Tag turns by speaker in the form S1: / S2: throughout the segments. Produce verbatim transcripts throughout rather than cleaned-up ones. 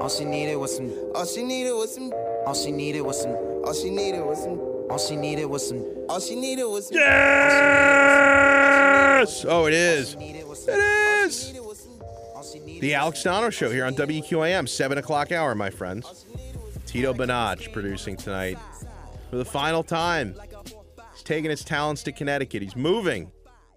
S1: All she needed was some. All she needed was some. All she needed was some. All she needed was some. All she needed was some. All she needed was some.
S2: Yes! Oh, it is. It is. The Alex Dono Show here on W Q A M, seven o'clock hour, my friends. Tito Bonach producing tonight for the final time. He's taking his talents to Connecticut. He's moving.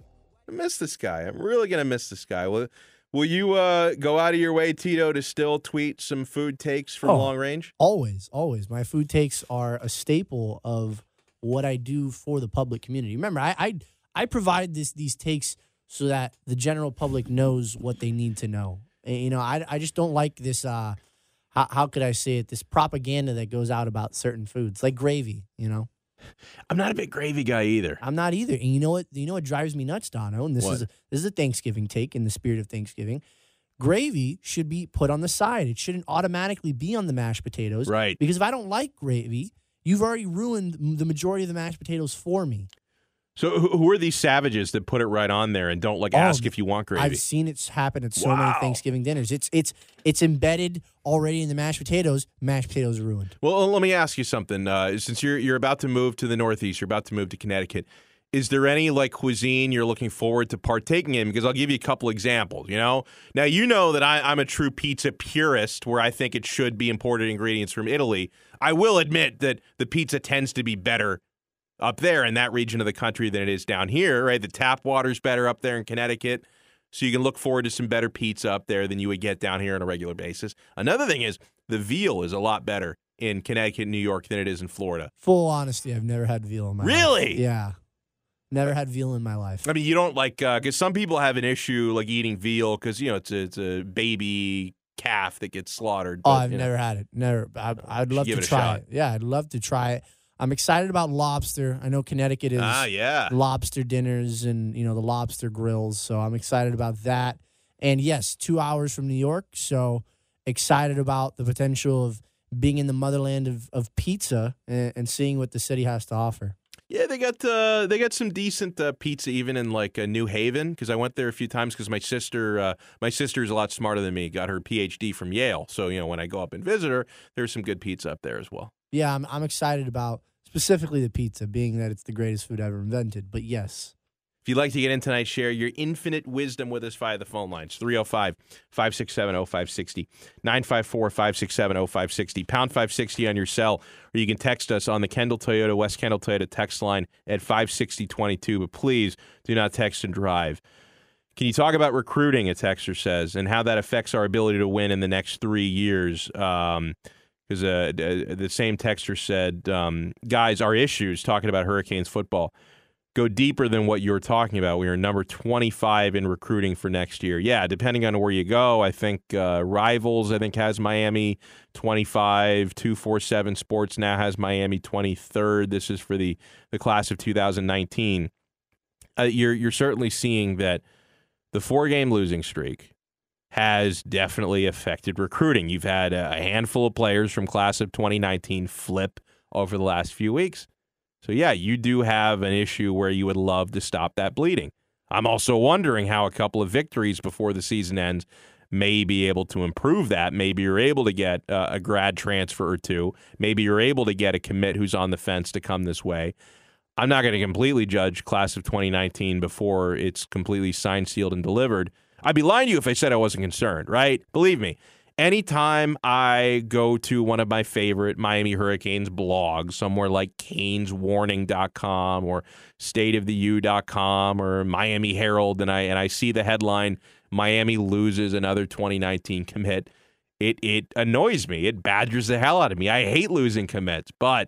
S2: I miss this guy. I'm really going to miss this guy. Will, will you uh, go out of your way, Tito, to still tweet some food takes from
S3: oh,
S2: long range?
S3: Always, always. My food takes are a staple of what I do for the public community. Remember, I I, I provide this these takes so that the general public knows what they need to know. And, you know, I, I just don't like this, uh, how, how could I say it, this propaganda that goes out about certain foods, like gravy, you know?
S2: I'm not a big gravy guy either.
S3: I'm not either. And you know what? You know what drives me nuts, Dono? And this
S2: What?
S3: is a, this is a Thanksgiving take in the spirit of Thanksgiving. Gravy should be put on the side. It shouldn't automatically be on the mashed potatoes.
S2: Right.
S3: Because if I don't like gravy, you've already ruined the majority of the mashed potatoes for me.
S2: So who who are these savages that put it right on there and don't like
S3: Oh,
S2: ask if you want gravy?
S3: I've seen it happen at so
S2: Wow.
S3: many Thanksgiving dinners. It's it's it's embedded already in the mashed potatoes. Mashed potatoes are ruined.
S2: Well, let me ask you something. Uh, since you're you're about to move to the Northeast, you're about to move to Connecticut. Is there any like cuisine you're looking forward to partaking in? Because I'll give you a couple examples. You know, now you know that I, I'm a true pizza purist, where I think it should be imported ingredients from Italy. I will admit that the pizza tends to be better up there in that region of the country than it is down here, right? The tap water's better up there in Connecticut, so you can look forward to some better pizza up there than you would get down here on a regular basis. Another thing is the veal is a lot better in Connecticut and New York than it is in Florida.
S3: Full honesty, I've never had veal in my life.
S2: Really?
S3: Yeah. Never had veal in my life.
S2: I mean, you don't like, because uh, some people have an issue like eating veal because, you know, it's a, it's a baby calf that gets slaughtered.
S3: Oh,
S2: but,
S3: I've
S2: you know.
S3: never had it. Never. I, I'd love
S2: give
S3: to
S2: it a
S3: try
S2: shot.
S3: it. Yeah, I'd love to try it. I'm excited about lobster. I know Connecticut is
S2: Ah, yeah.
S3: lobster dinners and, you know, the lobster grills. So I'm excited about that. And yes, two hours from New York. So excited about the potential of being in the motherland of, of pizza and, and seeing what the city has to offer.
S2: Yeah, they got uh, they got some decent uh, pizza even in like uh, New Haven, because I went there a few times because my sister uh, my sister is a lot smarter than me. Got her P H D from Yale, so you know when I go up and visit her, there's some good pizza up there as well.
S3: Yeah, I'm I'm excited about specifically the pizza, being that it's the greatest food ever invented. But yes.
S2: If you'd like to get in tonight, share your infinite wisdom with us via the phone lines. three oh five, five six seven, oh five six oh, nine five four, five six seven, oh five six oh, pound five sixty on your cell, or you can text us on the Kendall Toyota, West Kendall Toyota text line at five sixty twenty-two. But please do not text and drive. Can you talk about recruiting, a texter says, and how that affects our ability to win in the next three years? Um, because uh, the same texter said, um, guys, our issues, talking about Hurricanes football, go deeper than what you were talking about. We are number twenty-five in recruiting for next year. Yeah, depending on where you go, I think uh, Rivals, I think, has Miami twenty-five. two forty-seven Sports now has Miami twenty-third. This is for the, the class of two thousand nineteen. Uh, you're you're certainly seeing that the four-game losing streak has definitely affected recruiting. You've had a handful of players from class of twenty nineteen flip over the last few weeks. So, yeah, you do have an issue where you would love to stop that bleeding. I'm also wondering how a couple of victories before the season ends may be able to improve that. Maybe you're able to get uh, a grad transfer or two. Maybe you're able to get a commit who's on the fence to come this way. I'm not going to completely judge class of twenty nineteen before it's completely signed, sealed, and delivered. I'd be lying to you if I said I wasn't concerned, right? Believe me. Anytime I go to one of my favorite Miami Hurricanes blogs, somewhere like canes warning dot com or state of the u dot com or Miami Herald, and I and I see the headline, Miami loses another twenty nineteen commit, it it annoys me. It badgers the hell out of me. I hate losing commits, but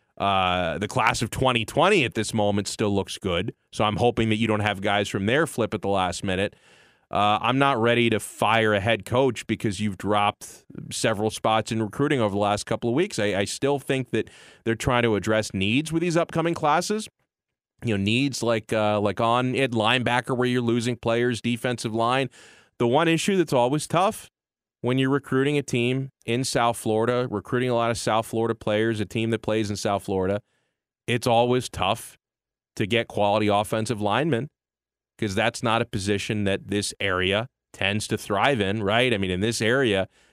S2: uh, the class of twenty twenty at this moment still looks good, so I'm hoping that you don't have guys from there flip at the last minute. Uh, I'm not ready to fire a head coach because you've dropped several spots in recruiting over the last couple of weeks. I, I still think that they're trying to address needs with these upcoming classes. You know, needs like uh, like on at linebacker where you're losing players, defensive line. The one issue that's always tough when you're recruiting a team in South Florida, recruiting a lot of South Florida players, a team that plays in South Florida, it's always tough to get quality offensive linemen, because that's not a position that this area tends to thrive in, right? I mean, in this area,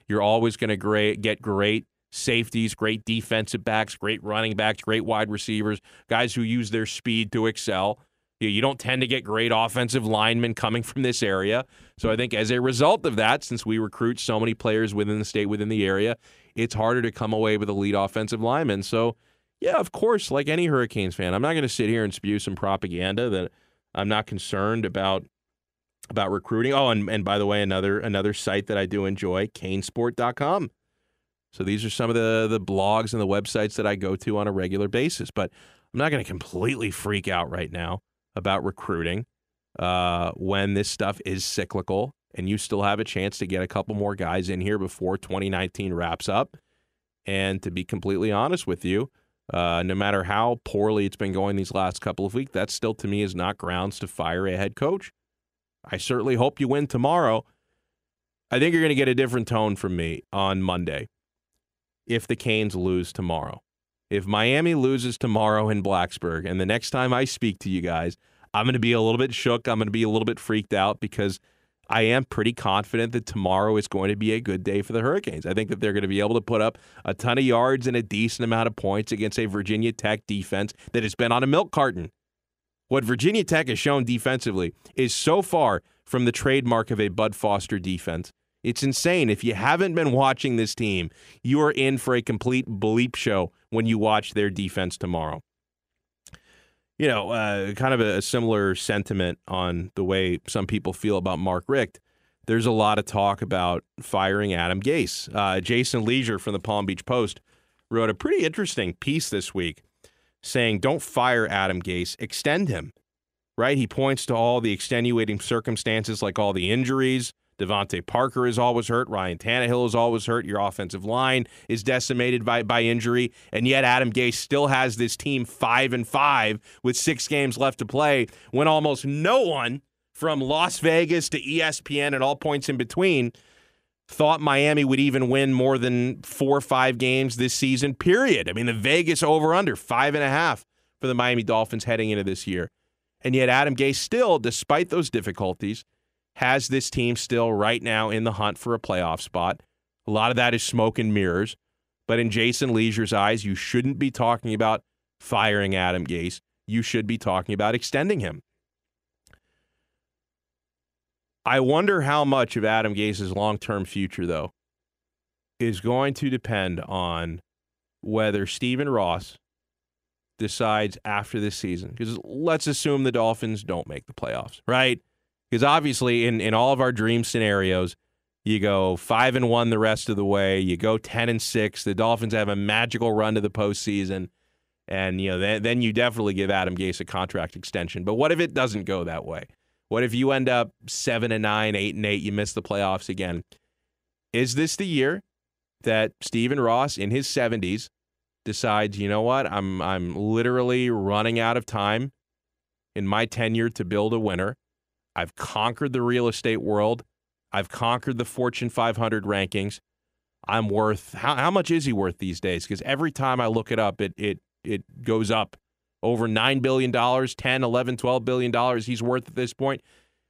S2: You're always going to great, get great safeties, great defensive backs, great running backs, great wide receivers, guys who use their speed to excel. You, you don't tend to get great offensive linemen coming from this area. So I think as a result of that, since we recruit so many players within the state, within the area, it's harder to come away with elite offensive linemen. So, yeah, of course, like any Hurricanes fan, I'm not going to sit here and spew some propaganda that I'm not concerned about about recruiting. Oh, and, and by the way, another another site that I do enjoy, canesport dot com. So these are some of the, the blogs and the websites that I go to on a regular basis. But I'm not going to completely freak out right now about recruiting uh, when this stuff is cyclical and you still have a chance to get a couple more guys in here before twenty nineteen wraps up. And to be completely honest with you, uh, no matter how poorly it's been going these last couple of weeks, that still to me is not grounds to fire a head coach. I certainly hope you win tomorrow. I think you're going to get a different tone from me on Monday if the Canes lose tomorrow. If Miami loses tomorrow in Blacksburg, and the next time I speak to you guys, I'm going to be a little bit shook. I'm going to be a little bit freaked out because I am pretty confident that tomorrow is going to be a good day for the Hurricanes. I think that they're going to be able to put up a ton of yards and a decent amount of points against a Virginia Tech defense that has been on a milk carton. What Virginia Tech has shown defensively is so far from the trademark of a Bud Foster defense. It's insane. If you haven't been watching this team, you are in for a complete bleep show when you watch their defense tomorrow. You know, uh, kind of a, a similar sentiment on the way some people feel about Mark Richt. There's a lot of talk about firing Adam Gase. Uh, Jason Leisure from the Palm Beach Post wrote a pretty interesting piece this week saying, don't fire Adam Gase, extend him, right? He points to all the extenuating circumstances like all the injuries. Devontae Parker is always hurt. Ryan Tannehill is always hurt. Your offensive line is decimated by, by injury. And yet Adam Gase still has this team five and five with six games left to play when almost no one from Las Vegas to E S P N and all points in between thought Miami would even win more than four or five games this season, period. I mean, the Vegas over-under, five and a half for the Miami Dolphins heading into this year. And yet Adam Gase still, despite those difficulties, has this team still right now in the hunt for a playoff spot. A lot of that is smoke and mirrors. But in Jason Leisure's eyes, you shouldn't be talking about firing Adam Gase. You should be talking about extending him. I wonder how much of Adam Gase's long-term future, though, is going to depend on whether Stephen Ross decides after this season. Because let's assume the Dolphins don't make the playoffs, right? Because obviously, in, in all of our dream scenarios, you go five and one the rest of the way. You go ten and six. The Dolphins have a magical run to the postseason, and you know then, then you definitely give Adam Gase a contract extension. But what if it doesn't go that way? What if you end up seven and nine, eight and eight? You miss the playoffs again. Is this the year that Stephen Ross, in his seventies, decides, you know what? I'm I'm literally running out of time in my tenure to build a winner. I've conquered the real estate world. I've conquered the Fortune five hundred rankings. I'm worth, how, how much is he worth these days? Because every time I look it up, it it it goes up. Over nine billion dollars, ten, eleven, twelve billion dollars he's worth at this point.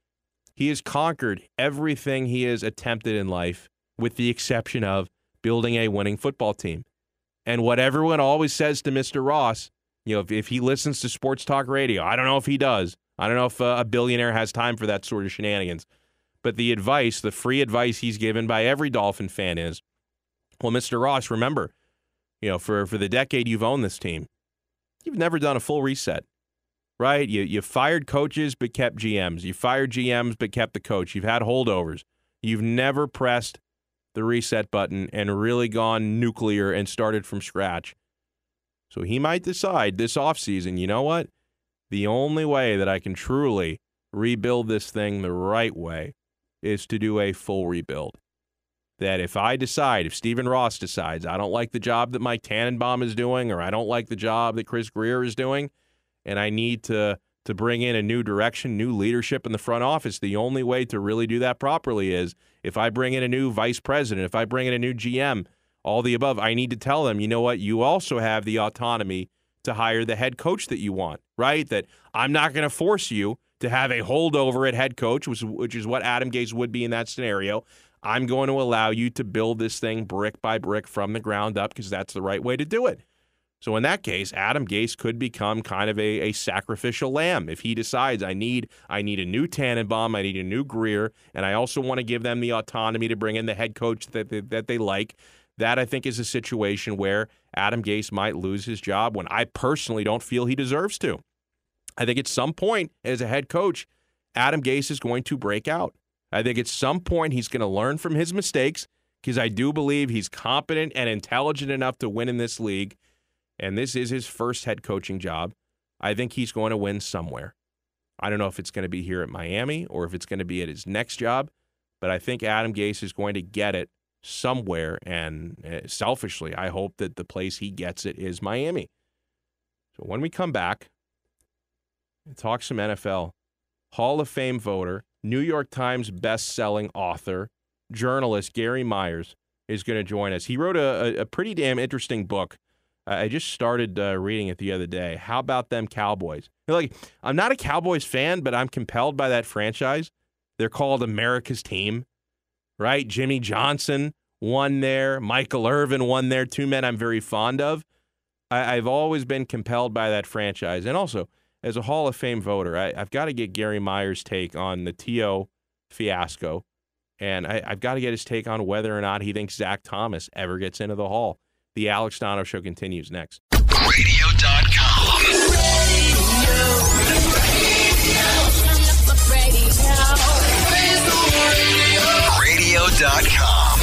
S2: He has conquered everything he has attempted in life with the exception of building a winning football team. And what everyone always says to Mister Ross, you know, if, if he listens to sports talk radio, I don't know if he does. I don't know if uh, a billionaire has time for that sort of shenanigans. But the advice, the free advice he's given by every Dolphin fan is, well, Mister Ross, remember, you know, for, for the decade you've owned this team, you've never done a full reset, right? You you fired coaches but kept G Ms. You fired G Ms but kept the coach. You've had holdovers. You've never pressed the reset button and really gone nuclear and started from scratch. So he might decide this offseason, you know what? The only way that I can truly rebuild this thing the right way is to do a full rebuild. That if I decide, if Stephen Ross decides, I don't like the job that Mike Tannenbaum is doing, or I don't like the job that Chris Grier is doing, and I need to, to bring in a new direction, new leadership in the front office, the only way to really do that properly is if I bring in a new vice president, if I bring in a new G M, all the above, I need to tell them, you know what, you also have the autonomy to hire the head coach that you want, right? That I'm not going to force you to have a holdover at head coach, which, which is what Adam Gase would be in that scenario. I'm going to allow you to build this thing brick by brick from the ground up because that's the right way to do it. So in that case, Adam Gase could become kind of a, a sacrificial lamb if he decides I need I need a new Tannenbaum, I need a new Greer, and I also want to give them the autonomy to bring in the head coach that they, that they like. That, I think, is a situation where Adam Gase might lose his job when I personally don't feel he deserves to. I think at some point as a head coach, Adam Gase is going to break out. I think at some point he's going to learn from his mistakes because I do believe he's competent and intelligent enough to win in this league. And this is his first head coaching job. I think he's going to win somewhere. I don't know if it's going to be here at Miami or if it's going to be at his next job, but I think Adam Gase is going to get it somewhere. And uh, selfishly, I hope that the place he gets it is Miami. So when we come back, we'll talk some N F L. Hall of Fame voter, New York Times best-selling author, journalist Gary Myers is going to join us. He wrote a, a pretty damn interesting book. I just started uh, reading it the other day. How about them Cowboys? Like, I'm not a Cowboys fan, but I'm compelled by that franchise. They're called America's team, right? Jimmy Johnson won there. Michael Irvin won there. Two men I'm very fond of. I, I've always been compelled by that franchise. And also, as a Hall of Fame voter, I, I've got to get Gary Myers' take on the T O fiasco. And I, I've got to get his take on whether or not he thinks Zach Thomas ever gets into the Hall. The Alex Dono Show continues next.
S4: radio dot com. radio dot com.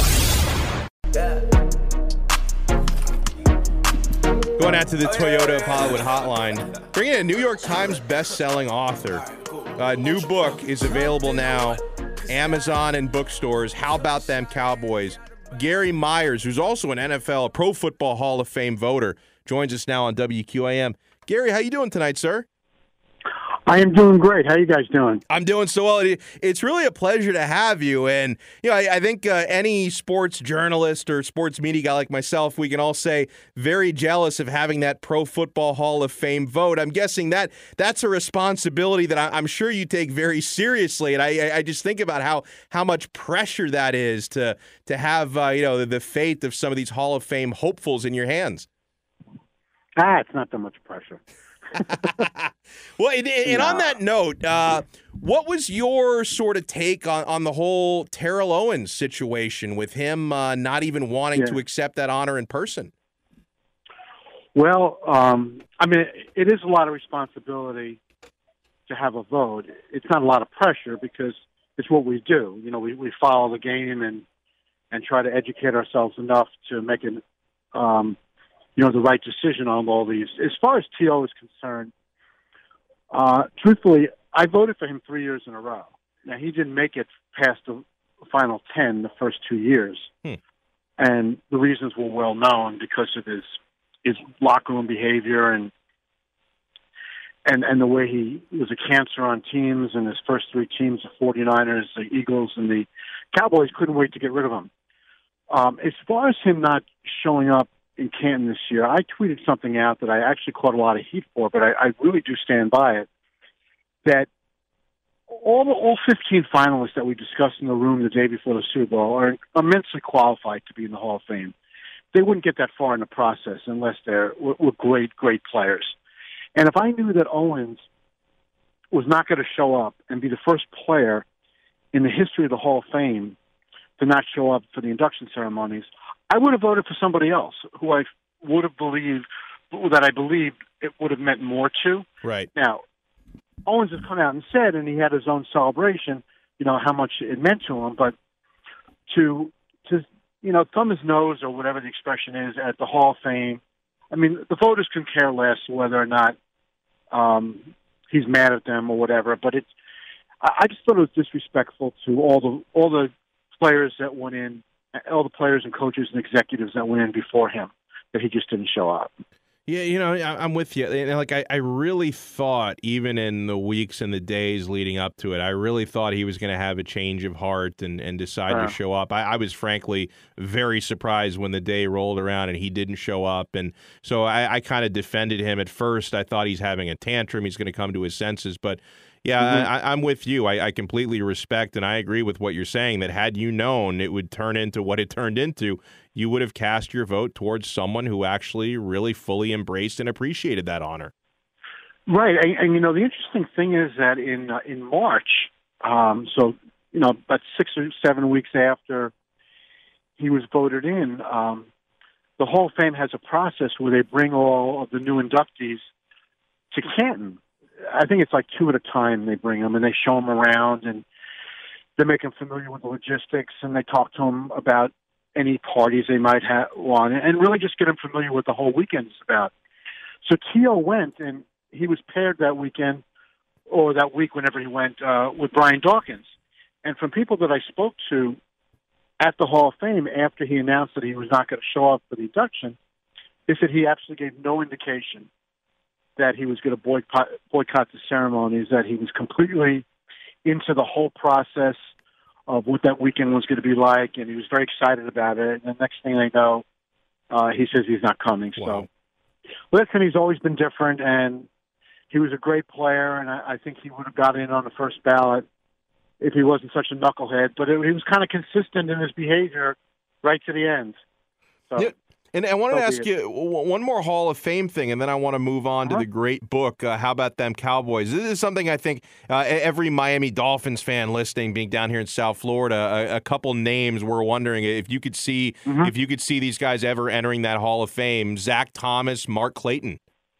S2: Going out to the Toyota of Hollywood hotline. Bringing in a New York Times best-selling author. A new book is available now. Amazon and bookstores. How about them Cowboys? Gary Myers, who's also an N F L Pro Football Hall of Fame voter, joins us now on W Q A M. Gary, how you doing tonight, sir?
S5: I am doing great. How you guys doing?
S2: I'm doing so well. It's really a pleasure to have you. And, you know, I, I think uh, any sports journalist or sports media guy like myself, we can all say very jealous of having that Pro Football Hall of Fame vote. I'm guessing that that's a responsibility that I, I'm sure you take very seriously. And I, I just think about how how much pressure that is to to have, uh, you know, the, the fate of some of these Hall of Fame hopefuls in your hands.
S5: Ah, it's not that much pressure.
S2: Well, and, and on that note, uh, what was your sort of take on, on the whole Terrell Owens situation with him uh, not even wanting
S5: yeah.
S2: to accept that honor in person?
S5: Well, um, I mean, it is a lot of responsibility to have a vote. It's not a lot of pressure because it's what we do. You know, we, we follow the game and and try to educate ourselves enough to make an um, you know, the right decision on all these. As far as T O is concerned, uh, truthfully, I voted for him three years in a row. Now, he didn't make it past the final ten the first two years.
S2: Hmm.
S5: And the reasons were well known because of his his locker room behavior and and and the way he was a cancer on teams, and his first three teams, the forty-niners, the Eagles, and the Cowboys, couldn't wait to get rid of him. Um, as far as him not showing up in Canton this year, I tweeted something out that I actually caught a lot of heat for, but I, I really do stand by it, that all the, all fifteen finalists that we discussed in the room the day before the Super Bowl are immensely qualified to be in the Hall of Fame. They wouldn't get that far in the process unless they're were, were great, great players. And if I knew that Owens was not going to show up and be the first player in the history of the Hall of Fame to not show up for the induction ceremonies, I would have voted for somebody else who I would have believed, that I believed it would have meant more to.
S2: Right.
S5: Now, Owens has come out and said, and he had his own celebration, you know, how much it meant to him, but to, to you know, thumb his nose or whatever the expression is at the Hall of Fame, I mean, the voters can care less whether or not um, he's mad at them or whatever, but it's, I just thought it was disrespectful to all the all the players that went in, all the players and coaches and executives that went in before him, that he just didn't show up.
S2: Yeah, you know, I'm with you. And like, I, I really thought, even in the weeks and the days leading up to it, I really thought he was going to have a change of heart and, and decide uh. to show up. I, I was frankly very surprised when the day rolled around and he didn't show up. And so I, I kind of defended him at first. I thought he's having a tantrum. He's going to come to his senses. But Yeah,
S5: Mhm.
S2: I, I'm with you. I, I completely respect and I agree with what you're saying, that had you known it would turn into what it turned into, you would have cast your vote towards someone who actually really fully embraced and appreciated that honor.
S5: Right, and, and you know the interesting thing is that in uh, in March, um, so you know about six or seven weeks after he was voted in, um, the Hall of Fame has a process where they bring all of the new inductees to Canton. I think it's like two at a time they bring them, and they show them around, and they make them familiar with the logistics, and they talk to them about any parties they might have want, and really just get them familiar with the whole weekend is about. So T O went, and he was paired that weekend, or that week whenever he went, uh, with Brian Dawkins. And from people that I spoke to at the Hall of Fame after he announced that he was not going to show up for the induction, they said he absolutely gave no indication that he was going to boycott, boycott the ceremonies, that he was completely into the whole process of what that weekend was going to be like, and he was very excited about it. And the next thing I know, uh, he says he's not coming.
S2: Wow.
S5: So, listen, he's always been different, and he was a great player, and I, I think he would have got in on the first ballot if he wasn't such a knucklehead. But it, he was kind of consistent in his behavior right to the end. So.
S2: Yeah. And I wanted
S5: So
S2: to ask
S5: be it.
S2: you w- one more Hall of Fame thing, and then I want to move on
S5: Uh-huh.
S2: to the great book, uh, How About Them Cowboys? This is something I think uh, every Miami Dolphins fan listening, being down here in South Florida, a, a couple names we're wondering if you could see
S5: Mm-hmm.
S2: if you could see these guys ever entering that Hall of Fame. Zach Thomas, Mark Clayton.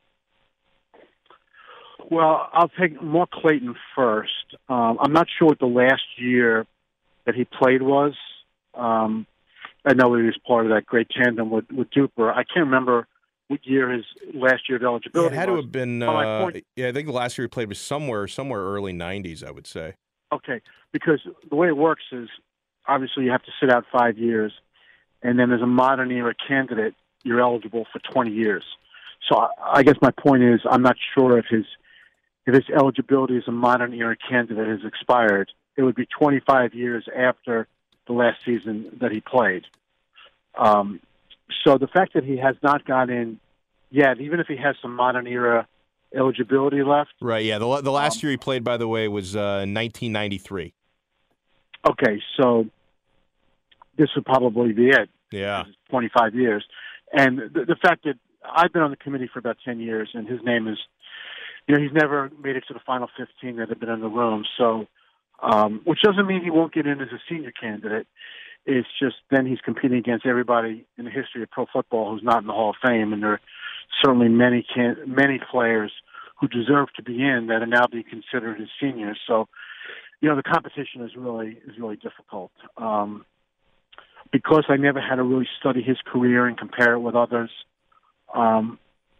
S5: Well, I'll take Mark Clayton first. Um, I'm not sure what the last year that he played was. Um, I know he was part of that great tandem with, with Duper. I can't remember what year his last year of
S2: Yeah,
S5: eligibility
S2: it had to
S5: was.
S2: have been.
S5: But my
S2: Uh,
S5: point-
S2: yeah, I think the last year he played was somewhere somewhere early nineties, I would say.
S5: Okay, because the way it works is obviously you have to sit out five years, and then as a modern era candidate, you're eligible for twenty years. So I, I guess my point is I'm not sure if his if his eligibility as a modern era candidate has expired. It would be twenty-five years after the last season that he played. Um, so the fact that he has not got in yet, even if he has some modern era eligibility left,
S2: Right. Yeah. The the last
S5: Um,
S2: year he played, by the way, was uh, nineteen ninety-three.
S5: okay, so this would probably be it.
S2: Yeah.
S5: twenty-five years. And the, the fact that I've been on the committee for about ten years, and his name is, you know, he's never made it to the final fifteen that have been in the room. So, um, which doesn't mean he won't get in as a senior candidate. It's just then he's competing against everybody in the history of pro football who's not in the Hall of Fame, and there are certainly many can, many players who deserve to be in that are now being considered as seniors. So, you know, the competition is really is really difficult. Um, because I never had to really study his career and compare it with others, um,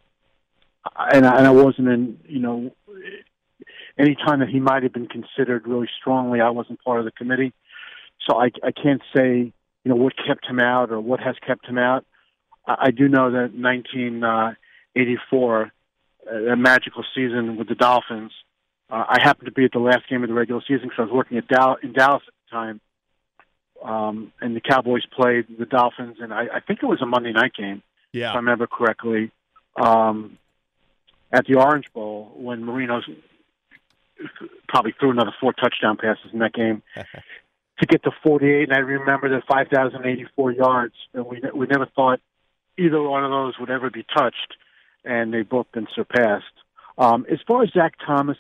S5: and, I, and I wasn't in, you know, any time that he might have been considered really strongly, I wasn't part of the committee. So I, I can't say, you know, what kept him out or what has kept him out. I, I do know that nineteen eighty-four, uh, that magical season with the Dolphins, uh, I happened to be at the last game of the regular season because I was working at Dal- in Dallas at the time. Um, and the Cowboys played the Dolphins, and I, I think it was a Monday night game,
S2: Yeah.
S5: if I remember correctly, um, at the Orange Bowl when Marino probably threw another four touchdown passes in that game to get to forty-eight. And I remember the five thousand eighty-four yards, and we we never thought either one of those would ever be touched, and they've both been surpassed. Um, as far as Zach Thomas,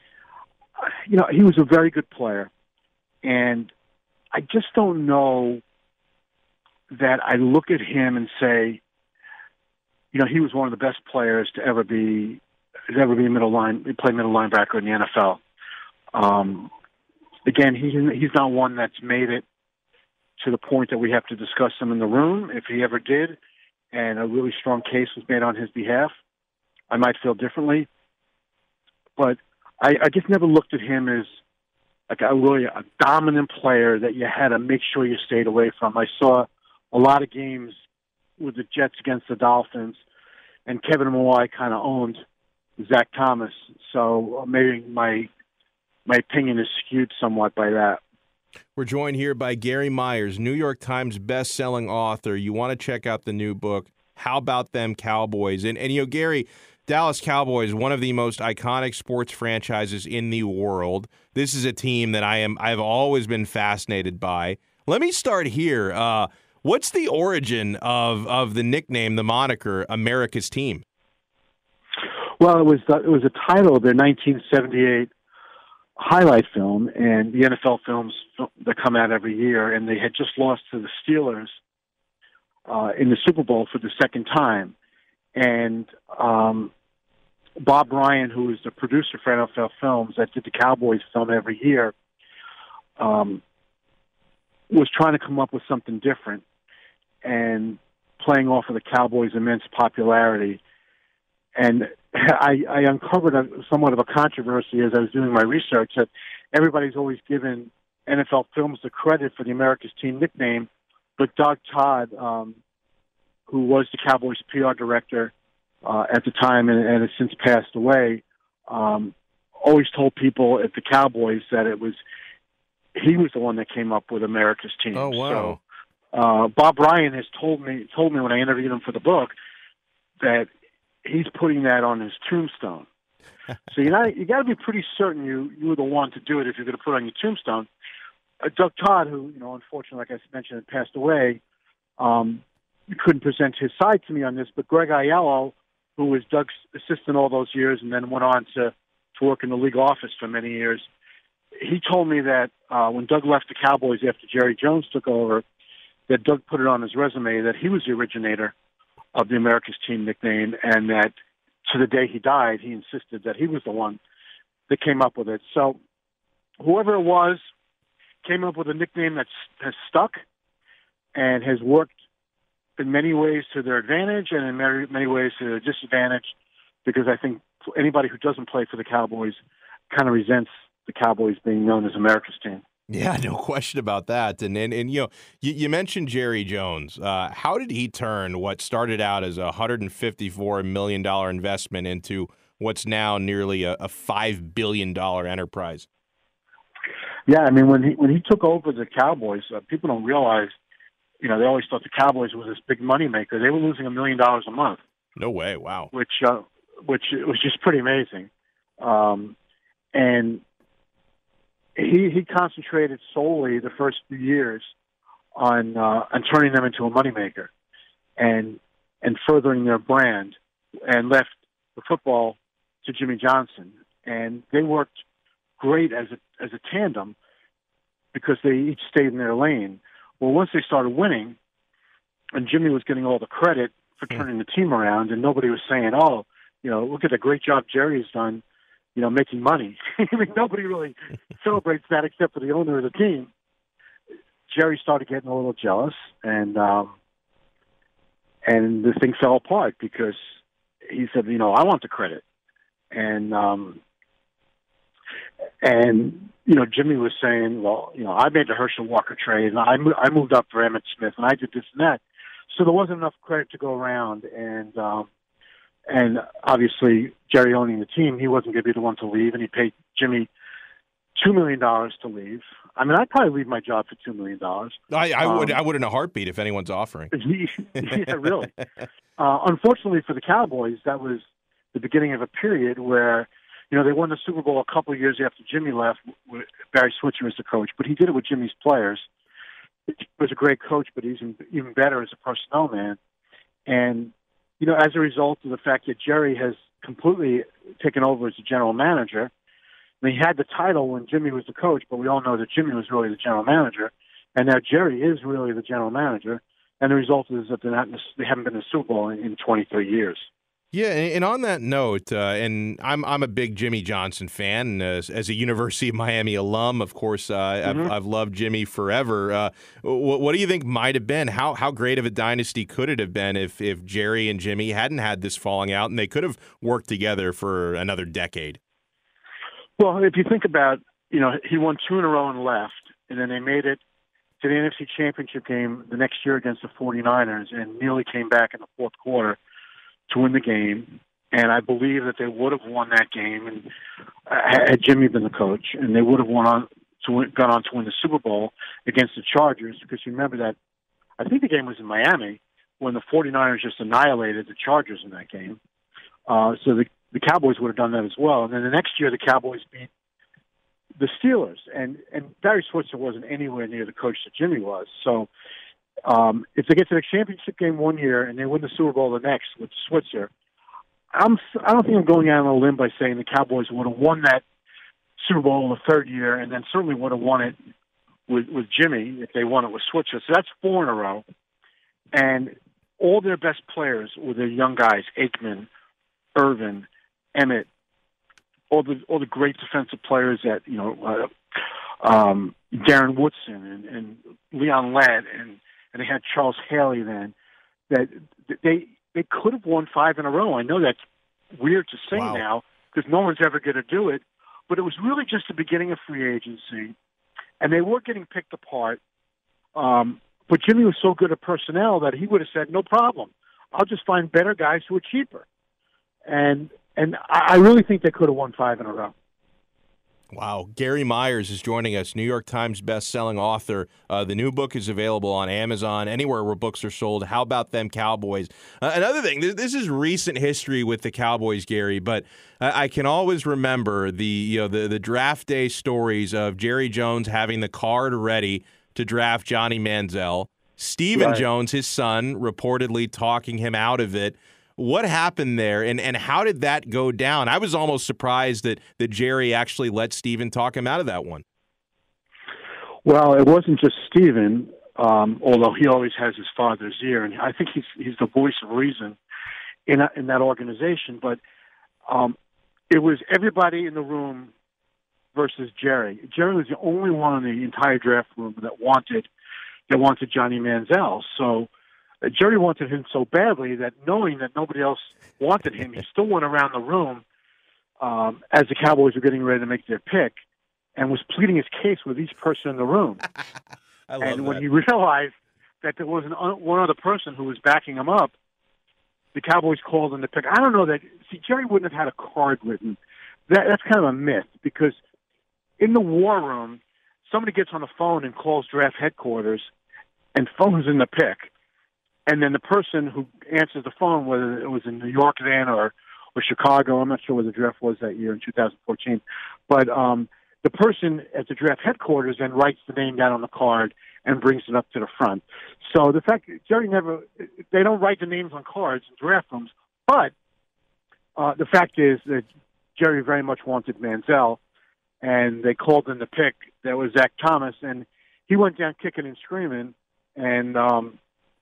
S5: you know, he was a very good player, and I just don't know that I look at him and say, you know, he was one of the best players to ever be, to ever be a middle line, play middle linebacker in the N F L. Um, again, he, he's not one that's made it to the point that we have to discuss him in the room. If he ever did, and a really strong case was made on his behalf, I might feel differently. But I, I just never looked at him as like a really a dominant player that you had to make sure you stayed away from. I saw a lot of games with the Jets against the Dolphins, and Kevin Mawai kind of owned Zach Thomas. So maybe my my opinion is skewed somewhat by that.
S2: We're joined here by Gary Myers, New York Times best-selling author. You want to check out the new book, How About Them Cowboys? And, and you know, Gary, Dallas Cowboys, one of the most iconic sports franchises in the world. This is a team that I am I've always been fascinated by. Let me start here. Uh, what's the origin of of the nickname, the moniker, America's Team?
S5: Well, it was the, it was a title of their nineteen seventy-eight highlight film, and the N F L films that come out every year, and they had just lost to the Steelers uh, in the Super Bowl for the second time. And um, Bob Ryan, who is the producer for N F L Films that did the Cowboys film every year, um, was trying to come up with something different and playing off of the Cowboys' immense popularity. And I, I uncovered a, somewhat of a controversy as I was doing my research that everybody's always given N F L Films the credit for the America's Team nickname, but Doug Todd, um, who was the Cowboys P R director uh, at the time and, and has since passed away, um, always told people at the Cowboys that it was he was the one that came up with America's Team.
S2: Oh, wow.
S5: So uh, Bob Ryan has told me told me when I interviewed him for the book that he's putting that on his tombstone. So you know you got to be pretty certain you you were the one to do it if you're going to put it on your tombstone. Uh, Doug Todd, who you know unfortunately, like I mentioned, had passed away. Um, couldn't present his side to me on this, but Greg Aiello, who was Doug's assistant all those years and then went on to, to work in the league office for many years, he told me that uh, when Doug left the Cowboys after Jerry Jones took over, that Doug put it on his resume that he was the originator of the America's Team nickname, and that to the day he died, he insisted that he was the one that came up with it. So whoever it was came up with a nickname that's has stuck and has worked in many ways to their advantage and in many, many ways to their disadvantage, because I think anybody who doesn't play for the Cowboys kind of resents the Cowboys being known as America's Team.
S2: Yeah, no question about that. And and, and you know, you, you mentioned Jerry Jones. Uh, how did he turn what started out as a one hundred fifty-four million dollars investment into what's now nearly a, a five billion dollars enterprise?
S5: Yeah, I mean, when he when he took over the Cowboys, uh, people don't realize, you know, they always thought the Cowboys was this big moneymaker. They were losing a million dollars a month.
S2: No way! Wow.
S5: Which, uh, which was just pretty amazing. Um, and he he concentrated solely the first few years on uh, on turning them into a moneymaker, and and furthering their brand, and left the football to Jimmy Johnson. And they worked great as a as a tandem because they each stayed in their lane. Well, once they started winning, and Jimmy was getting all the credit for turning the team around, and nobody was saying, "Oh, you know, look at the great job Jerry's done, you know, making money." I mean, nobody really celebrates that except for the owner of the team. Jerry started getting a little jealous, and um, and the thing fell apart because he said, "You know, I want the credit," and um, and you know, Jimmy was saying, well, you know, I made the Herschel Walker trade, and I, mo- I moved up for Emmitt Smith, and I did this and that. So there wasn't enough credit to go around, and um, and obviously Jerry owning the team, he wasn't going to be the one to leave, and he paid Jimmy two million dollars to leave. I mean, I'd probably leave my job for two million dollars.
S2: I, I
S5: um,
S2: would I would in a heartbeat if anyone's offering.
S5: Yeah, really. Uh, unfortunately for the Cowboys, that was the beginning of a period where, you know, they won the Super Bowl a couple of years after Jimmy left. Barry Switzer was the coach, but he did it with Jimmy's players. He was a great coach, but he's even better as a personnel man. And, you know, as a result of the fact that Jerry has completely taken over as the general manager, I mean, he had the title when Jimmy was the coach, but we all know that Jimmy was really the general manager, and now Jerry is really the general manager. And the result is that they're not, they haven't been in the Super Bowl in, in twenty-three years.
S2: Yeah, and on that note, uh, and I'm I'm a big Jimmy Johnson fan. Uh, as a University of Miami alum, of course, uh, mm-hmm. I've, I've loved Jimmy forever. Uh, what, what do you think might have been? How how great of a dynasty could it have been if if Jerry and Jimmy hadn't had this falling out, and they could have worked together for another decade?
S5: Well, if you think about, you know, he won two in a row and left, and then they made it to the N F C Championship game the next year against the forty-niners, and nearly came back in the fourth quarter to win the game. And I believe that they would have won that game and uh, had Jimmy been the coach, and they would have won on to win, gone on to win the Super Bowl against the Chargers, because you remember that I think the game was in Miami when the forty-niners just annihilated the Chargers in that game. Uh, so the the Cowboys would have done that as well. And then the next year, the Cowboys beat the Steelers, and and Barry Switzer wasn't anywhere near the coach that Jimmy was. So um, if they get to the championship game one year and they win the Super Bowl the next with Switzer, I'm I don't think I'm going out on a limb by saying the Cowboys would have won that Super Bowl the third year, and then certainly would have won it with with Jimmy if they won it with Switzer. So that's four in a row, and all their best players were their young guys: Aikman, Irvin, Emmett, all the all the great defensive players that you know, uh, um, Darren Woodson and, and Leon Lett, and and they had Charles Haley then. That they they could have won five in a row. I know that's weird to say
S2: Wow.
S5: now because no one's ever going to do it, but it was really just the beginning of free agency, and they were getting picked apart. Um, but Jimmy was so good at personnel that he would have said, "No problem, I'll just find better guys who are cheaper." And and I really think they could have won five in a row.
S2: Wow. Gary Myers is joining us, New York Times best-selling author. Uh, the new book is available on Amazon, anywhere where books are sold. How about them Cowboys? Uh, another thing, this, this is recent history with the Cowboys, Gary, but I, I can always remember the you know the, the draft day stories of Jerry Jones having the card ready to draft Johnny Manziel, Stephen
S5: Right.
S2: Jones, his son, reportedly talking him out of it. What happened there, and, and how did that go down? I was almost surprised that, that Jerry actually let Stephen talk him out of that one.
S5: Well, it wasn't just Stephen, um, although he always has his father's ear, and I think he's he's the voice of reason in a, in that organization. But um, it was everybody in the room versus Jerry. Jerry was the only one in the entire draft room that wanted that wanted Johnny Manziel. So uh, Jerry wanted him so badly that, knowing that nobody else wanted him, he still went around the room um, as the Cowboys were getting ready to make their pick, and was pleading his case with each person in the room.
S2: I love
S5: And when
S2: that.
S5: he realized that there was an, one other person who was backing him up, the Cowboys called him to pick. I don't know that. See, Jerry wouldn't have had a card written. That, that's kind of a myth, because in the war room, somebody gets on the phone and calls draft headquarters and phones in the pick. And then the person who answers the phone, whether it was in New York then or, or Chicago, I'm not sure where the draft was that year in two thousand fourteen, but um, the person at the draft headquarters then writes the name down on the card and brings it up to the front. So the fact that Jerry never, they don't write the names on cards in draft rooms, but uh, the fact is that Jerry very much wanted Manziel, and they called in the pick. That was Zach Thomas, and he went down kicking and screaming. And um,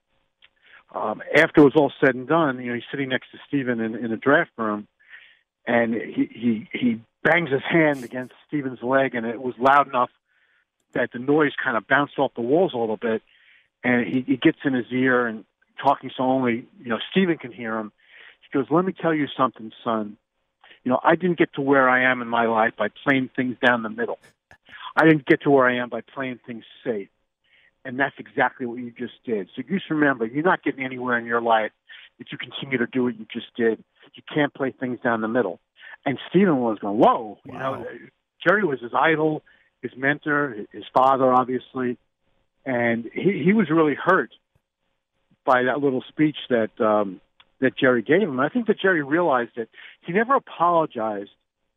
S5: um, after it was all said and done, you know, he's sitting next to Stephen in, in the draft room, and he, he he bangs his hand against Stephen's leg, and it was loud enough that the noise kind of bounced off the walls a little bit. And he, he gets in his ear and talking so only you know Stephen can hear him. He goes, "Let me tell you something, son. You know, I didn't get to where I am in my life by playing things down the middle. I didn't get to where I am by playing things safe. And that's exactly what you just did. So just remember, you're not getting anywhere in your life if you continue to do what you just did. You can't play things down the middle." And Stephen was going, whoa. You
S2: Wow.
S5: know, Jerry was his idol, his mentor, his father, obviously. And he, he was really hurt by that little speech that um, that Jerry gave him. I think that Jerry realized that he never apologized.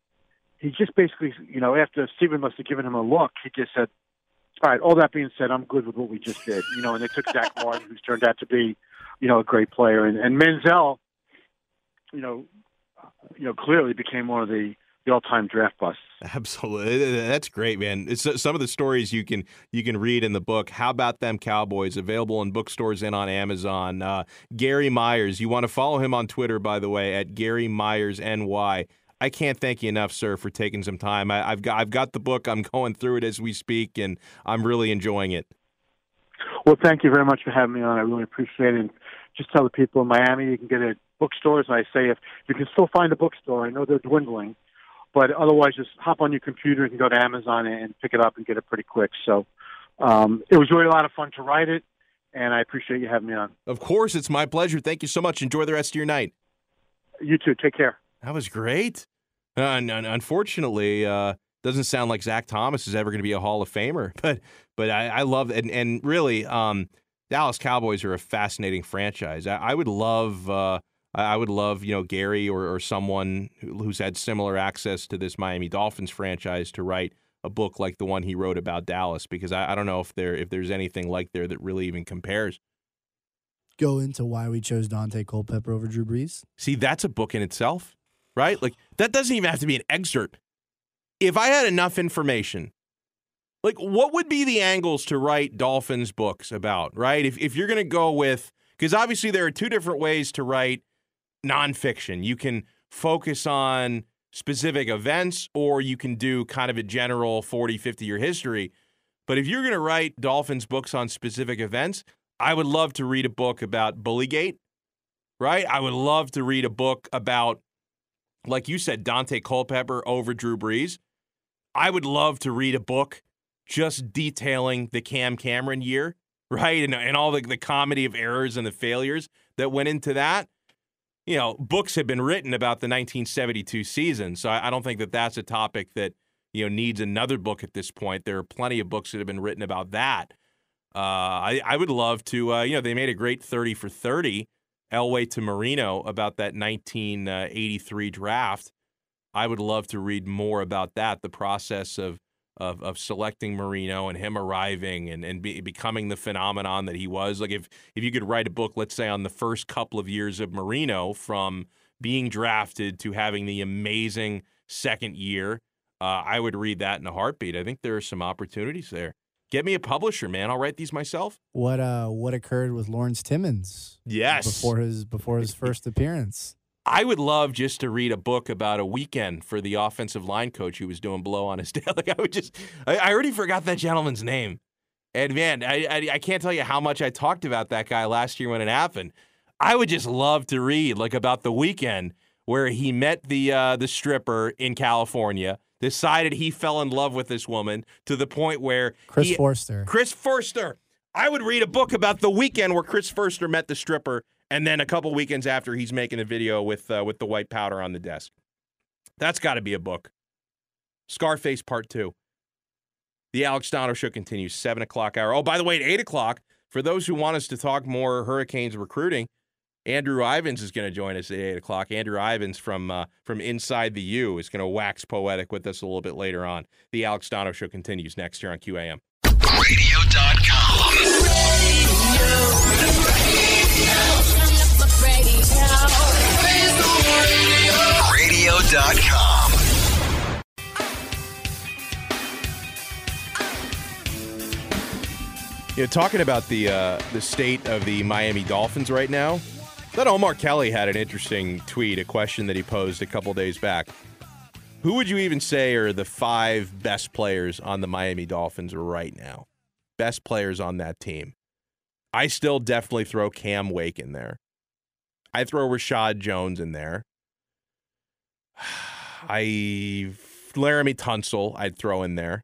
S5: He just basically, you know, after Stephen must have given him a look, he just said, "All right, all that being said, I'm good with what we just did." You know, and they took Zach Martin, who's turned out to be, you know, a great player. And, and Manziel, you know, you know, clearly became one of the, the all-time draft busts.
S2: Absolutely, that's great, man. It's uh, some of the stories you can you can read in the book. How about them Cowboys? Available in bookstores and on Amazon. Uh, Gary Myers. You want to follow him on Twitter, by the way, at Gary Myers N Y. I can't thank you enough, sir, for taking some time. I, I've got I've got the book. I'm going through it as we speak, and I'm really enjoying it.
S5: Well, thank you very much for having me on. I really appreciate it. And just tell the people in Miami you can get it at bookstores. And I say if you can still find a bookstore, I know they're dwindling, but otherwise just hop on your computer and go to Amazon and pick it up and get it pretty quick. So um, it was really a lot of fun to write it, and I appreciate you having me on.
S2: Of course, it's my pleasure. Thank you so much. Enjoy the rest of your night.
S5: You too. Take care.
S2: That was great. Uh, and, and unfortunately, uh, doesn't sound like Zach Thomas is ever going to be a Hall of Famer. But but I, I love and and really, um, Dallas Cowboys are a fascinating franchise. I, I would love uh, I, I would love, you know, Gary or, or someone who, who's had similar access to this Miami Dolphins franchise to write a book like the one he wrote about Dallas, because I, I don't know if there if there's anything like there that really even compares.
S3: Go into why we chose Dante Culpepper over Drew Brees.
S2: See, that's a book in itself, right? Like, that doesn't even have to be an excerpt. If I had enough information, like, what would be the angles to write Dolphins books about, right? If if you're going to go with, because obviously there are two different ways to write nonfiction. You can focus on specific events, or you can do kind of a general forty, fifty-year history. But if you're going to write Dolphins books on specific events, I would love to read a book about Bullygate, right? I would love to read a book about, like you said, Dante Culpepper over Drew Brees. I would love to read a book just detailing the Cam Cameron year, right? And, and all the, the comedy of errors and the failures that went into that. You know, books have been written about the nineteen seventy-two season, so I, I don't think that that's a topic that, you know, needs another book at this point. There are plenty of books that have been written about that. Uh, I, I would love to, uh, you know, they made a great thirty for thirty, Elway to Marino, about that nineteen eighty-three draft. I would love to read more about that, the process of of, of selecting Marino and him arriving and, and be, becoming the phenomenon that he was. Like, if, if you could write a book, let's say, on the first couple of years of Marino, from being drafted to having the amazing second year, uh, I would read that in a heartbeat. I think there are some opportunities there. Get me a publisher, man. I'll write these myself.
S3: What uh what occurred with Lawrence Timmons?
S2: Yes.
S3: Before his before his first appearance.
S2: I would love just to read a book about a weekend for the offensive line coach who was doing blow on his tail. Like, I would just, I, I already forgot that gentleman's name. And man, I, I I can't tell you how much I talked about that guy last year when it happened. I would just love to read like about the weekend where he met the uh, the stripper in California, decided he fell in love with this woman to the point where
S3: Chris
S2: he,
S3: Forster.
S2: Chris Forster. I would read a book about the weekend where Chris Forster met the stripper, and then a couple weekends after, he's making a video with uh, with the white powder on the desk. That's got to be a book. Scarface Part Two. The Alex Dono Show continues, seven o'clock hour. Oh, by the way, at eight o'clock, for those who want us to talk more Hurricanes recruiting, Andrew Ivins is going to join us at eight o'clock. Andrew Ivins from uh, from Inside the U is going to wax poetic with us a little bit later on. The Alex Dono Show continues next here on Q A M.
S4: radio dot com. radio dot com.
S2: You know, talking about the uh, the state of the Miami Dolphins right now, I thought Omar Kelly had an interesting tweet, a question that he posed a couple days back. Who would you even say are the five best players on the Miami Dolphins right now? Best players on that team. I still definitely throw Cam Wake in there. I throw Rashad Jones in there. I Laramie Tunsil I'd throw in there.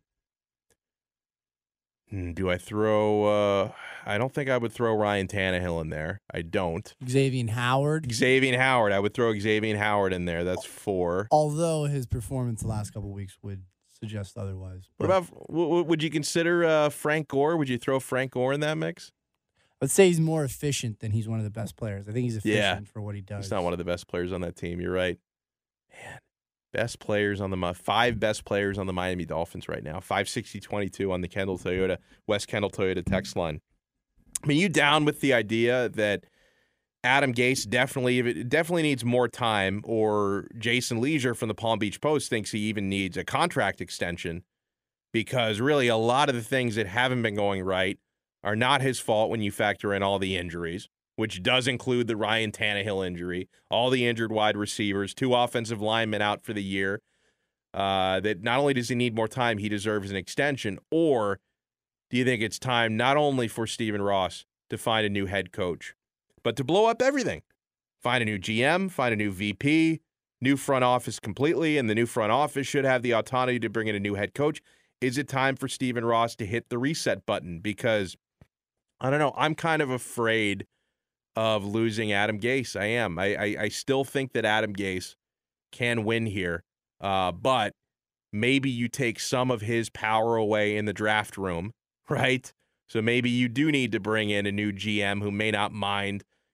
S2: Do I throw, uh, I don't think I would throw Ryan Tannehill in there. I don't.
S3: Xavier Howard.
S2: Xavier Howard. I would throw Xavier Howard in there. That's four.
S3: Although his performance the last couple of weeks would suggest otherwise.
S2: What about, w- w- would you consider uh, Frank Gore? Would you throw Frank Gore in that mix?
S3: I'd say he's more efficient than he's one of the best players. I think he's efficient
S2: Yeah.
S3: for what he does.
S2: He's not one of the best players on that team. You're right. Man, best players on the, five best players on the Miami Dolphins right now. five sixty twenty-two on the Kendall Toyota, West Kendall Toyota text line. I mean, you down with the idea that Adam Gase definitely definitely needs more time, or Jason Leisure from the Palm Beach Post thinks he even needs a contract extension, because really a lot of the things that haven't been going right are not his fault when you factor in all the injuries, which does include the Ryan Tannehill injury, all the injured wide receivers, two offensive linemen out for the year, uh, that not only does he need more time, he deserves an extension, or do you think it's time not only for Stephen Ross to find a new head coach, but to blow up everything? Find a new G M, find a new V P, new front office completely, and the new front office should have the autonomy to bring in a new head coach. Is it time for Stephen Ross to hit the reset button? Because, I don't know, I'm kind of afraid of losing Adam Gase. I am. I, I, I still think that Adam Gase can win here, uh, but maybe you take some of his power away in the draft room, right? So maybe you do need to bring in a new G M who may not mind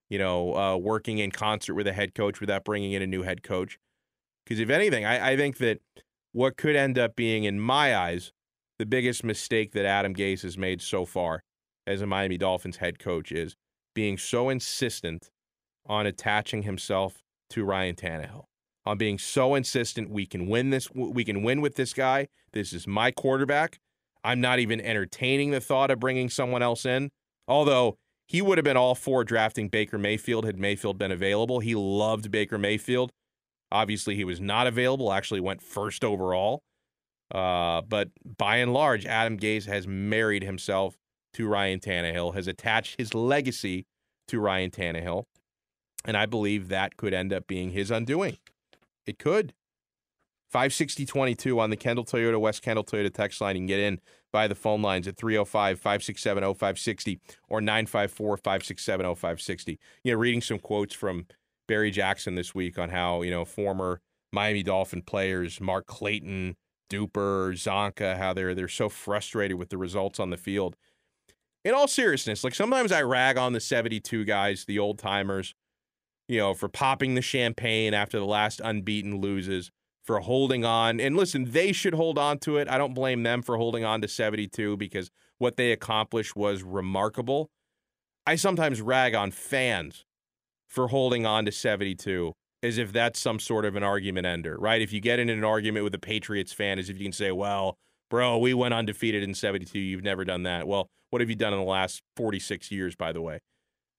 S2: you know, uh, working in concert with a head coach without bringing in a new head coach. Because if anything, I, I think that what could end up being, in my eyes, the biggest mistake that Adam Gase has made so far as a Miami Dolphins head coach is being so insistent on attaching himself to Ryan Tannehill, on being so insistent we can win this, we can win with this guy. This is my quarterback. I'm not even entertaining the thought of bringing someone else in, although he would have been all for drafting Baker Mayfield had Mayfield been available. He loved Baker Mayfield. Obviously, he was not available, actually went first overall. Uh, but by and large, Adam Gase has married himself to Ryan Tannehill, has attached his legacy to Ryan Tannehill, and I believe that could end up being his undoing. It could. five sixty twenty-two on the Kendall Toyota, West Kendall Toyota text line. You can get in by the phone lines at three oh five, five six seven, oh five six oh or nine five four, five six seven, oh five six oh. You know, reading some quotes from Barry Jackson this week on how, you know, former Miami Dolphin players, Mark Clayton, Duper, Zonka, how they're they're so frustrated with the results on the field. In all seriousness, like sometimes I rag on the seventy-two guys, the old timers, you know, for popping the champagne after the last unbeaten loses, for holding on. And listen, they should hold on to it. I don't blame them for holding on to seventy-two because what they accomplished was remarkable. I sometimes rag on fans for holding on to seventy-two as if that's some sort of an argument ender, right? If you get in an argument with a Patriots fan, as if you can say, well, bro, we went undefeated in seventy-two. You've never done that. Well, what have you done in the last forty-six years, by the way?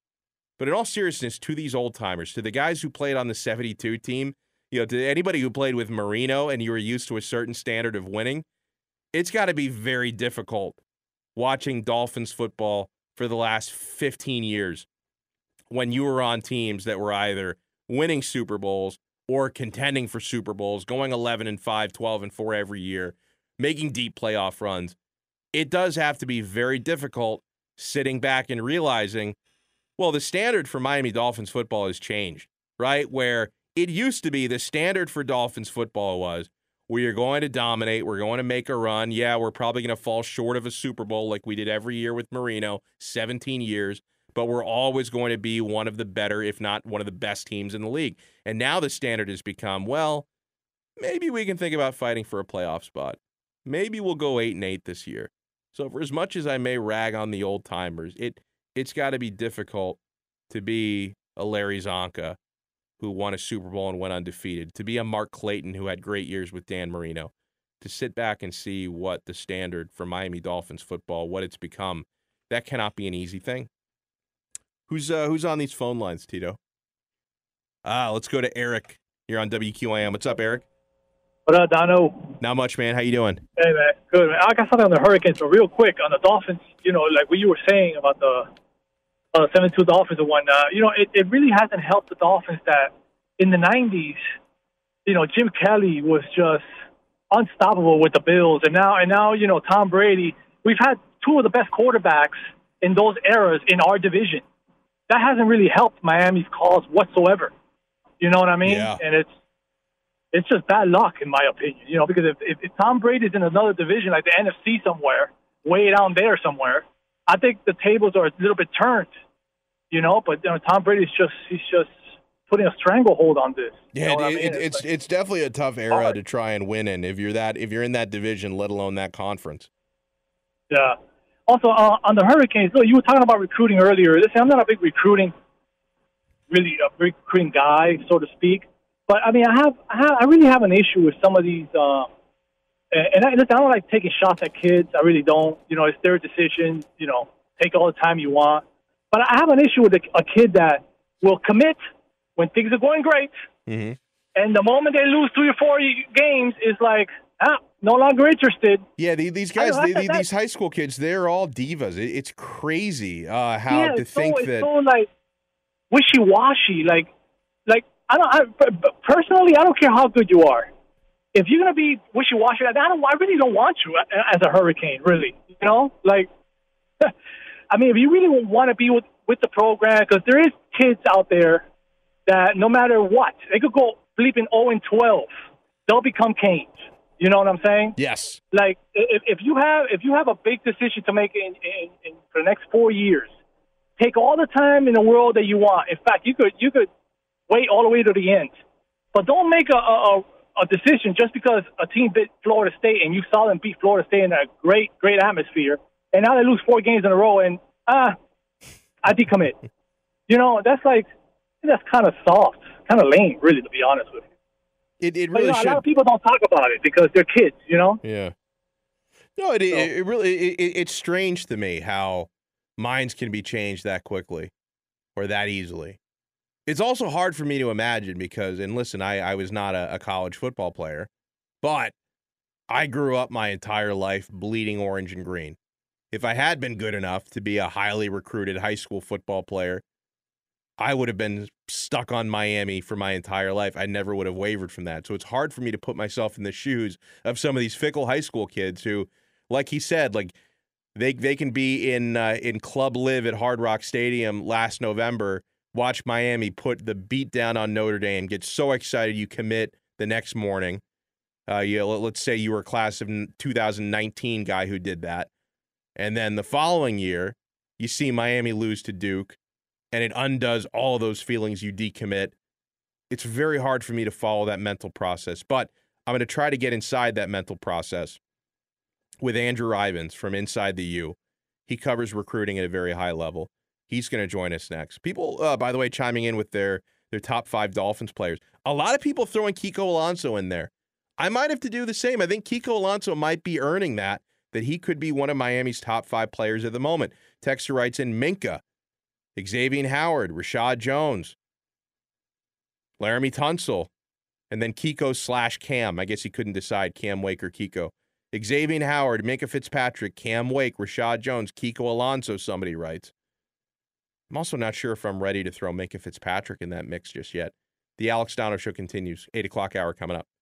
S2: But in all seriousness, to these old timers, to the guys who played on the seventy-two team, you know, to anybody who played with Marino and you were used to a certain standard of winning, it's got to be very difficult watching Dolphins football for the last fifteen years when you were on teams that were either winning Super Bowls or contending for Super Bowls, going eleven and five, twelve and four every year, making deep playoff runs. It does have to be very difficult sitting back and realizing, well, the standard for Miami Dolphins football has changed, right? Where it used to be the standard for Dolphins football was, we are going to dominate, we're going to make a run. Yeah, we're probably going to fall short of a Super Bowl like we did every year with Marino, seventeen years, but we're always going to be one of the better, if not one of the best teams in the league. And now the standard has become, well, maybe we can think about fighting for a playoff spot. Maybe we'll go eight and eight this year. So for as much as I may rag on the old timers, it it's got to be difficult to be a Larry Zonka who won a Super Bowl and went undefeated, to be a Mark Clayton who had great years with Dan Marino, to sit back and see what the standard for Miami Dolphins football, what it's become. That cannot be an easy thing. Who's uh, who's on these phone lines, Tito? Ah, let's go to Eric. You're on W Q I M. What's up, Eric?
S6: What up, Dono?
S2: Not much, man. How you doing?
S6: Hey, man. Good, man. I got something on the Hurricanes, but real quick, on the Dolphins, you know, like what you were saying about the uh, seven two Dolphins and whatnot, you know, it, it really hasn't helped the Dolphins that in the nineties, you know, Jim Kelly was just unstoppable with the Bills. And now, and now, you know, Tom Brady, we've had two of the best quarterbacks in those eras in our division. That hasn't really helped Miami's cause whatsoever. You know what I mean?
S2: Yeah.
S6: And it's it's just bad luck, in my opinion. You know, because if, if, if Tom Brady's in another division, like the N F C somewhere, way down there somewhere, I think the tables are a little bit turned. You know, but you know, Tom Brady's just he's just putting a stranglehold on this.
S2: Yeah,
S6: you know
S2: it,
S6: I mean?
S2: it, it's
S6: like,
S2: it's definitely a tough era
S6: hard.
S2: to try and win in if you're that if you're in that division, let alone that conference.
S6: Yeah. Also, uh, on the Hurricanes, look, you were talking about recruiting earlier. Listen, I'm not a big recruiting, really a big recruiting guy, so to speak. But I mean, I have, I have, I really have an issue with some of these. Uh, and I, listen, I don't like taking shots at kids. I really don't. You know, it's their decision. You know, take all the time you want. But I have an issue with a, a kid that will commit when things are going great,
S2: Mm-hmm.
S6: and the moment they lose three or four games, is like, ah, no longer interested.
S2: Yeah, the, these guys,
S6: I know,
S2: the,
S6: that's-
S2: the, these high school kids, they're all divas. It, it's crazy uh, how
S6: yeah,
S2: to
S6: it's so,
S2: think
S6: it's
S2: that.
S6: so like wishy-washy. Like, like I don't. I, personally, I don't care how good you are. If you're gonna be wishy-washy, I don't. I really don't want you as a Hurricane. Really, you know, like. I mean, if you really want to be with with the program, because there is kids out there that no matter what, they could go bleeping oh and twelve, they'll become Canes. You know what I'm saying?
S2: Yes.
S6: Like, if, if you have if you have a big decision to make in, in, in for the next four years, take all the time in the world that you want. In fact, you could you could wait all the way to the end, but don't make a a, a decision just because a team beat Florida State and you saw them beat Florida State in a great great atmosphere, and now they lose four games in a row and ah, I decommit. You know, that's like that's kind of soft, kind of lame, really, to be honest with you.
S2: It it
S6: But,
S2: really
S6: you know,
S2: should.
S6: a lot of people don't talk about it because they're kids. You know.
S2: Yeah. No, it,
S6: So-
S2: it, it really it, it's strange to me how minds can be changed that quickly or that easily. It's also hard for me to imagine because, and listen, I, I was not a, a college football player, but I grew up my entire life bleeding orange and green. If I had been good enough to be a highly recruited high school football player, I would have been stuck on Miami for my entire life. I never would have wavered from that. So it's hard for me to put myself in the shoes of some of these fickle high school kids who, like he said, like they they can be in uh, in Club Live at Hard Rock Stadium last November, watch Miami put the beat down on Notre Dame, get so excited you commit the next morning. Uh, you know, let's say you were a class of two thousand nineteen guy who did that. And then the following year, you see Miami lose to Duke, and it undoes all of those feelings you decommit. It's very hard for me to follow that mental process, but I'm going to try to get inside that mental process with Andrew Ivins from Inside the U. He covers recruiting at a very high level. He's going to join us next. People, uh, by the way, chiming in with their, their top five Dolphins players. A lot of people throwing Kiko Alonso in there. I might have to do the same. I think Kiko Alonso might be earning that, that he could be one of Miami's top five players at the moment. Texter writes in Minka, Xavier Howard, Rashad Jones, Laramie Tunsil, and then Kiko slash Cam. I guess he couldn't decide Cam Wake or Kiko. Xavier Howard, Minka Fitzpatrick, Cam Wake, Rashad Jones, Kiko Alonso, somebody writes. I'm also not sure if I'm ready to throw Minka Fitzpatrick in that mix just yet. The Alex Donno Show continues. eight o'clock hour coming up.